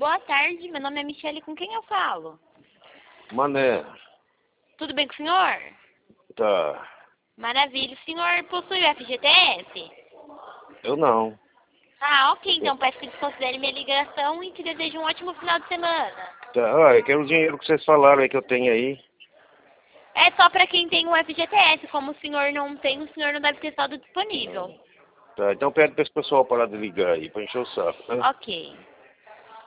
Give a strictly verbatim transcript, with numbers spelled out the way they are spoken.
Boa tarde, meu nome é Michele, com quem eu falo? Mané, Tudo bem com o senhor? tá. Maravilha. O senhor possui o F G T S? Eu não. Ah, ok, então peço que desconsidere minha ligação e te desejo um ótimo final de semana. Tá, olha, que é o dinheiro que vocês falaram aí que eu tenho aí. É só para quem tem o F G T S, como o senhor não tem, o senhor não deve ter saldo disponível. Tá, então pede pra esse pessoal parar de ligar aí, pra encher o saco, tá? Ok.